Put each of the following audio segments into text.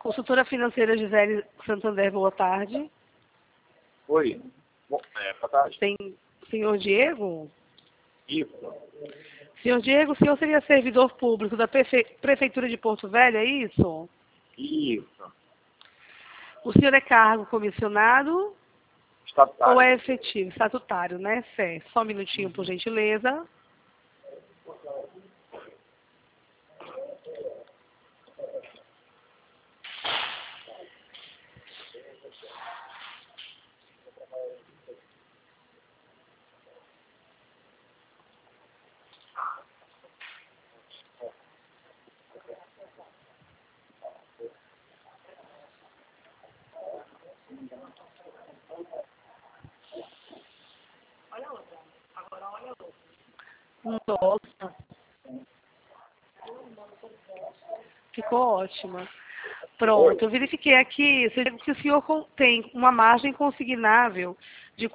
Consultora financeira Gisele Santander, boa tarde. Oi. Bom, boa tarde. Tem senhor Diego? Isso. Senhor Diego, o senhor seria servidor público da Prefeitura de Porto Velho, é isso? Isso. O senhor é cargo comissionado Estatutário. ou é efetivo? Estatutário, né? Certo. Só um minutinho, por gentileza. Nossa, ficou ótima. Pronto, eu verifiquei aqui que o senhor tem uma margem consignável de R$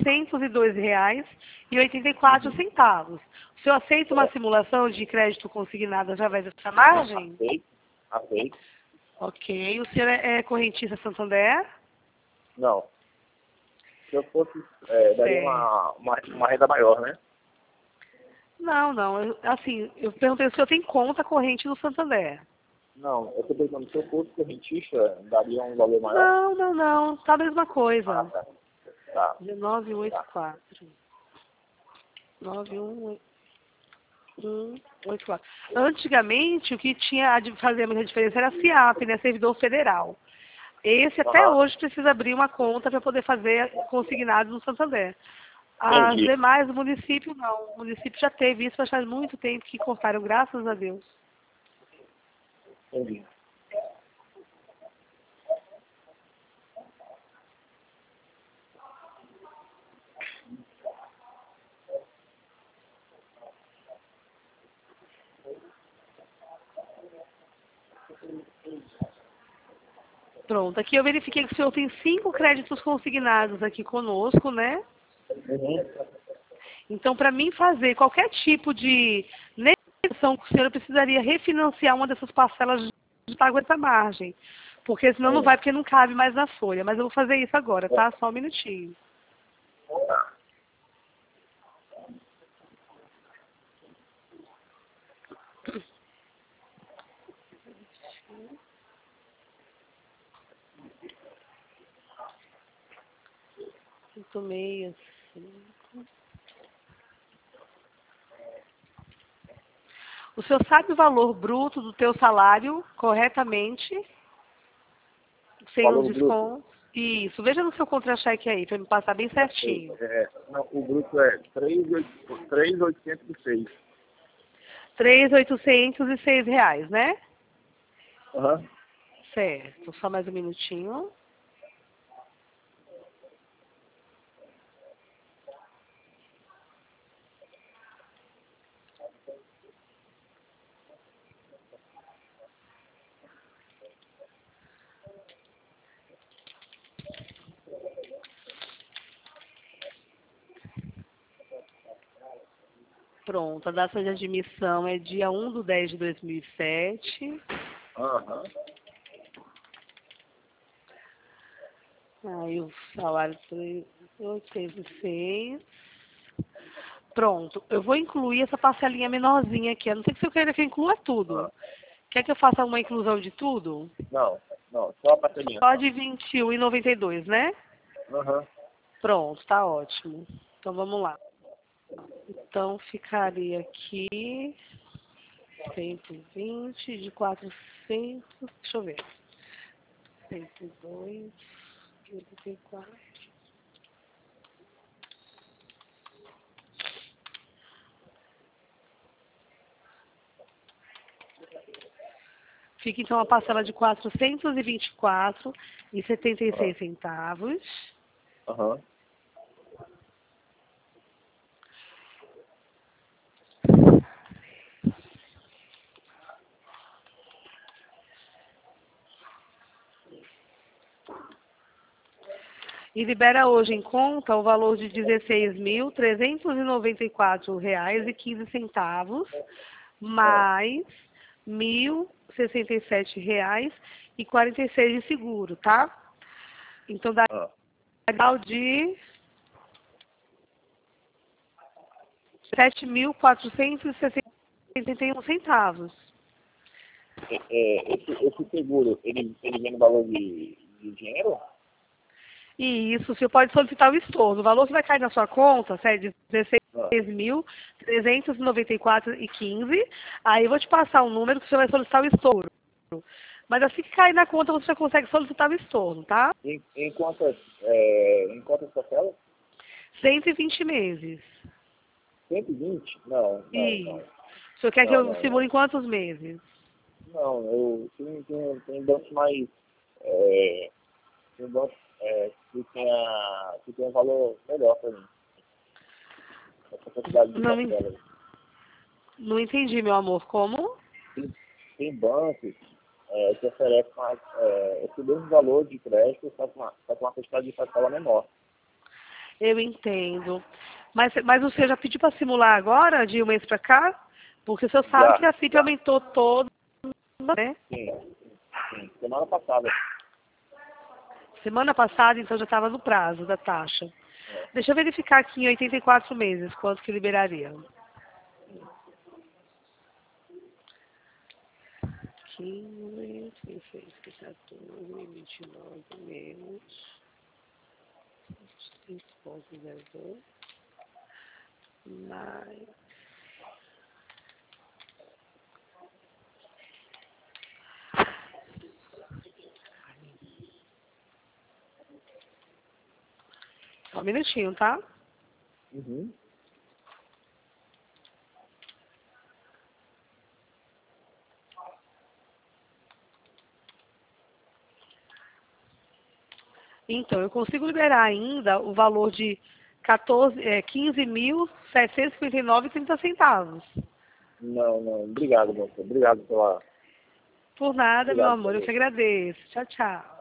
402,84. O senhor aceita uma simulação de crédito consignado através dessa margem? Aceito. Ok. O senhor é correntista Santander? Não. Se eu fosse, daria uma renda maior, né? Não. Eu perguntei se o senhor tem conta corrente no Santander. Não, eu estou perguntando, se eu fosse correntista, daria um valor maior? Não. Tá a mesma coisa. Tá. Tá. 1984. 9184. Antigamente, o que tinha de fazer muita diferença era a SIAP, né? Servidor federal. Esse até hoje precisa abrir uma conta para poder fazer consignado no Santander. As Entendi. demais, o município não. O município já teve isso, mas faz muito tempo que cortaram, graças a Deus. Entendi. Pronto, aqui eu verifiquei que o senhor tem 5 créditos consignados aqui conosco, né? Então, para mim fazer qualquer tipo de negociação, o senhor precisaria refinanciar uma dessas parcelas de pago essa margem. Porque senão não vai, porque não cabe mais na folha. Mas eu vou fazer isso agora, tá? Só um minutinho. Cinco, meia, cinco. O senhor sabe o valor bruto do teu salário corretamente? Sem Valor os descontos? Isso. Veja no seu contra-cheque aí, para me passar bem certinho. Não, o bruto é 3.806. R$ 3.806, né? Aham. Certo. Só mais um minutinho. Pronto, a data de admissão é dia 1/10/2007. Aham. Aí o salário foi 806. Pronto, eu vou incluir essa parcelinha menorzinha aqui. A não ser que você queira que eu inclua tudo. Quer que eu faça uma inclusão de tudo? Não, só a parcelinha. Só de R$ 21,92, né? Aham. Pronto, tá ótimo. Então vamos lá. Então ficaria aqui 120 de 400, deixa eu ver. 102, 84. Fica então a parcela de R$ 424,76. Aham. E libera hoje em conta o valor de R$ 16.394,15, mais R$1.067,46 de seguro, tá? Então dá total de R$7.461,71. Esse seguro, ele vem no valor de dinheiro? E isso, o senhor pode solicitar o estorno. O valor que vai cair na sua conta é de R$16.394,15. Aí eu vou te passar um número que o senhor vai solicitar o estorno. Mas assim que cair na conta, você já consegue solicitar o estorno, tá? Em quantas parcelas? 120 meses. 120? Não. Isso. O senhor quer que eu Não. simule em quantos meses? Não, eu tenho bancos mais... tem bancos que tem um valor melhor para mim. Essa quantidade de parcelas. Não entendi, meu amor. Como? Tem bancos que oferecem esse mesmo valor de crédito, só com uma quantidade de parcela menor. Eu entendo. Mas o senhor já pediu para simular agora, de um mês para cá? Porque o senhor sabe que a FIP aumentou todo, né? Sim, semana passada. Semana passada, então, já estava no prazo da taxa. Deixa eu verificar aqui em 84 meses, quanto que liberaria. 15, 16, 14, 29 menos 3,02 mais... Só um minutinho, tá? Uhum. Então, eu consigo liberar ainda o valor de 15.759,30 centavos. Não. Obrigado, moça. Obrigado pela... Por nada, meu Obrigado amor. Eu pelo... que agradeço. Tchau, tchau.